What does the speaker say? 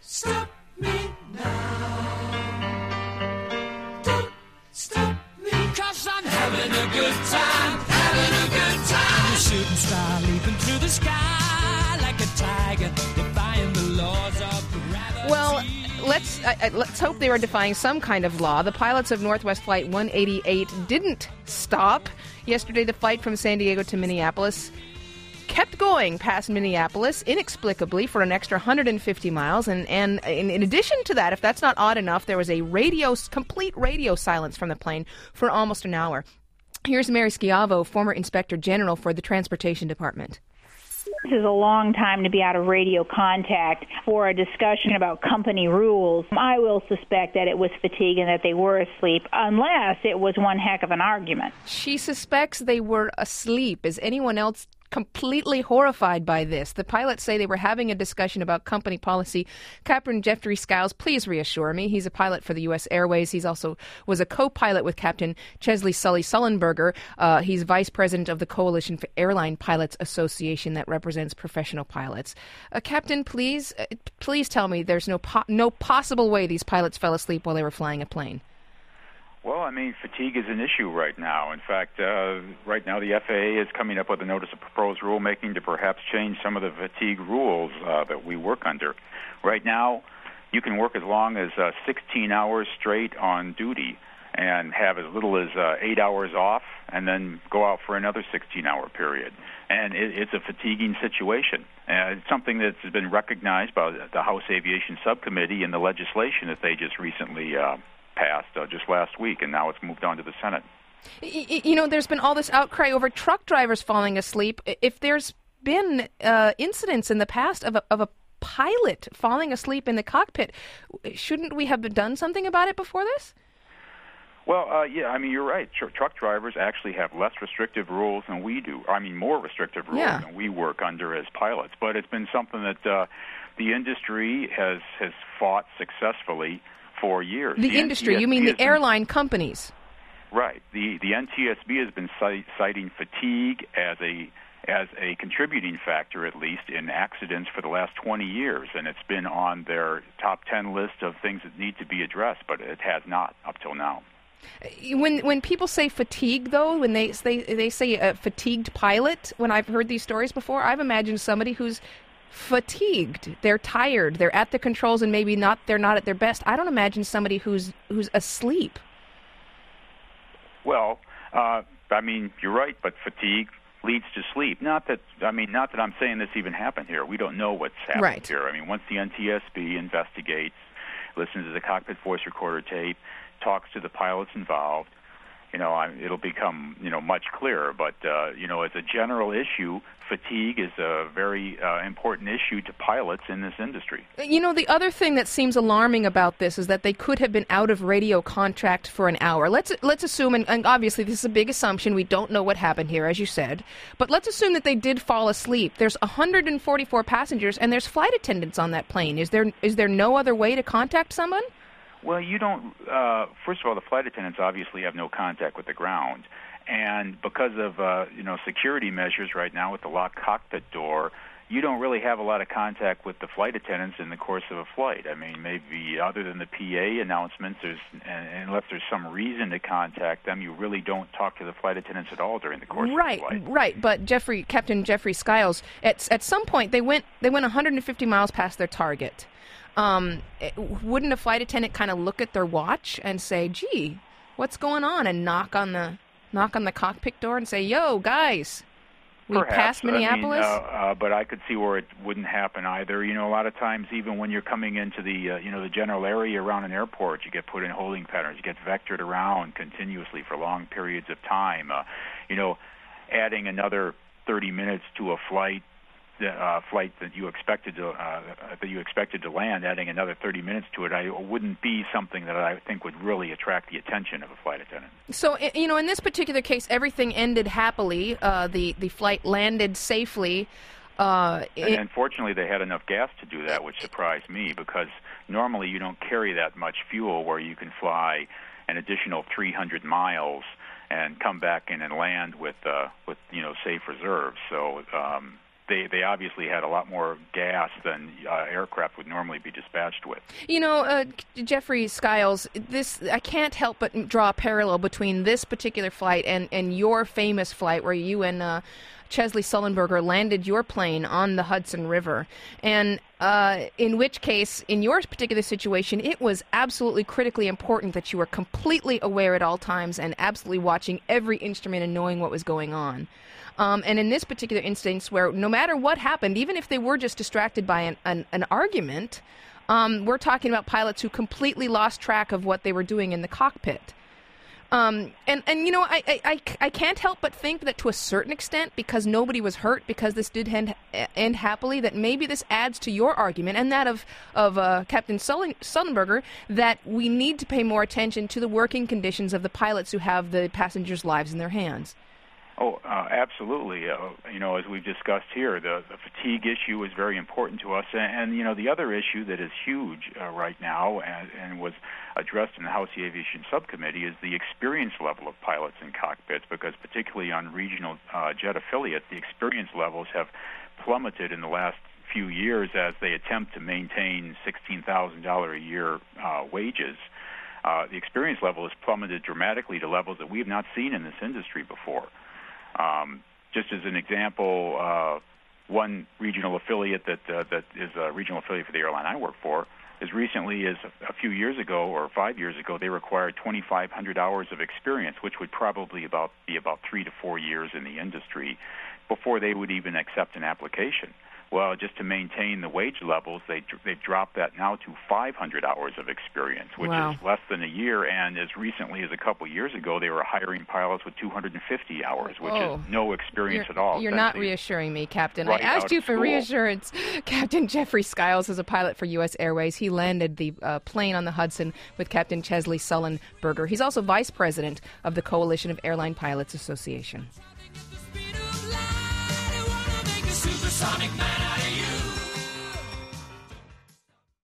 stop me now. Don't stop me, 'cause I'm having a good time, having a good time. A shooting star leaping through the sky like a tiger, defying the laws of gravity. Well, let's hope they were defying some kind of law. The pilots of Northwest Flight 188 didn't stop. Yesterday, the flight from San Diego to Minneapolis kept going past Minneapolis inexplicably for an extra 150 miles. And in addition to that, if that's not odd enough, there was a complete radio silence from the plane for almost an hour. Here's Mary Schiavo, former Inspector General for the Transportation Department. This is a long time to be out of radio contact for a discussion about company rules. I will suspect that it was fatigue and that they were asleep, unless it was one heck of an argument. She suspects they were asleep. Is anyone else completely horrified by this? The pilots say they were having a discussion about company policy. Captain Jeffrey Skiles, please reassure me. He's a pilot for the U.S. Airways. He's also was a co-pilot with Captain Chesley Sully Sullenberger. He's vice president of the Coalition for Airline Pilots Association that represents professional pilots. Captain, please tell me there's no possible way these pilots fell asleep while they were flying a plane. Well, I mean, fatigue is an issue right now. In fact, right now the FAA is coming up with a notice of proposed rulemaking to perhaps change some of the fatigue rules that we work under. Right now, you can work as long as 16 hours straight on duty and have as little as 8 hours off and then go out for another 16-hour period. And it's a fatiguing situation. It's something that's been recognized by the House Aviation Subcommittee in the legislation that they just recently passed just last week, and now it's moved on to the Senate. You know, there's been all this outcry over truck drivers falling asleep. If there's been incidents in the past of a pilot falling asleep in the cockpit, shouldn't we have done something about it before this? Well, yeah, I mean, you're right. Truck drivers actually have less restrictive rules than we do. I mean, more restrictive rules than we work under as pilots. But it's been something that the industry has fought successfully for years. The industry, NTSB, you mean the airline companies? Right. The NTSB has been citing fatigue as a contributing factor, at least, in accidents for the last 20 years, and it's been on their top 10 list of things that need to be addressed, but it has not up till now. When people say fatigue, though, when they say a fatigued pilot, when I've heard these stories before, I've imagined somebody who's fatigued. They're tired. They're at the controls, and maybe they're not at their best. I don't imagine somebody who's asleep. Well, I mean, you're right, but fatigue leads to sleep. Not that I'm saying this even happened here. We don't know what's happened here. I mean, once the NTSB investigates, listens to the cockpit voice recorder tape, talks to the pilots involved, it'll become, much clearer. But, as a general issue, fatigue is a very important issue to pilots in this industry. The other thing that seems alarming about this is that they could have been out of radio contract for an hour. Let's assume, and obviously this is a big assumption, we don't know what happened here, as you said, but let's assume that they did fall asleep. There's 144 passengers, and there's flight attendants on that plane. Is there no other way to contact someone? Well, you don't. First of all, the flight attendants obviously have no contact with the ground, and because of security measures right now with the locked cockpit door, you don't really have a lot of contact with the flight attendants in the course of a flight. I mean, maybe other than the PA announcements, unless there's some reason to contact them, you really don't talk to the flight attendants at all during the course of the flight. Right. But Captain Jeffrey Skiles, at some point they went 150 miles past their target. Wouldn't a flight attendant kind of look at their watch and say, "Gee, what's going on?" and knock on the cockpit door and say, "Yo, guys, we passed Minneapolis"? But I could see where it wouldn't happen either. A lot of times, even when you're coming into the the general area around an airport, you get put in holding patterns, you get vectored around continuously for long periods of time. Adding another 30 minutes to a flight that you expected to land, adding another 30 minutes to it, wouldn't be something that I think would really attract the attention of a flight attendant. So, in this particular case, everything ended happily. The flight landed safely. And unfortunately, they had enough gas to do that, which surprised me, because normally you don't carry that much fuel where you can fly an additional 300 miles and come back in and land with safe reserves. So they obviously had a lot more gas than aircraft would normally be dispatched with. You know, Jeffrey Skiles, I can't help but draw a parallel between this particular flight and your famous flight where you and Chesley Sullenberger landed your plane on the Hudson River. And in which case, in your particular situation, it was absolutely critically important that you were completely aware at all times and absolutely watching every instrument and knowing what was going on. And in this particular instance, where no matter what happened, even if they were just distracted by an argument, we're talking about pilots who completely lost track of what they were doing in the cockpit. And you know, I can't help but think that to a certain extent, because nobody was hurt, because this did end happily, that maybe this adds to your argument and that of Captain Sullenberger, that we need to pay more attention to the working conditions of the pilots who have the passengers' lives in their hands. Oh, absolutely. You know, as we've discussed here, the fatigue issue is very important to us. And you know, the other issue that is huge right now and was addressed in the House Aviation Subcommittee is the experience level of pilots in cockpits, because particularly on regional jet affiliates, the experience levels have plummeted in the last few years as they attempt to maintain $16,000 a year wages. The experience level has plummeted dramatically to levels that we have not seen in this industry before. Just as an example, one regional affiliate that is a regional affiliate for the airline I work for, as recently as a few years ago or 5 years ago, they required 2,500 hours of experience, which would probably be about 3 to 4 years in the industry before they would even accept an application. Well, just to maintain the wage levels, they've dropped that now to 500 hours of experience, which is less than a year. And as recently as a couple years ago, they were hiring pilots with 250 hours, which is no experience at all. You're not reassuring me, Captain. Right I asked you for school. reassurance. Captain Jeffrey Skiles is a pilot for U.S. Airways. He landed the plane on the Hudson with Captain Chesley Sullenberger. He's also vice president of the Coalition of Airline Pilots Association. Supersonic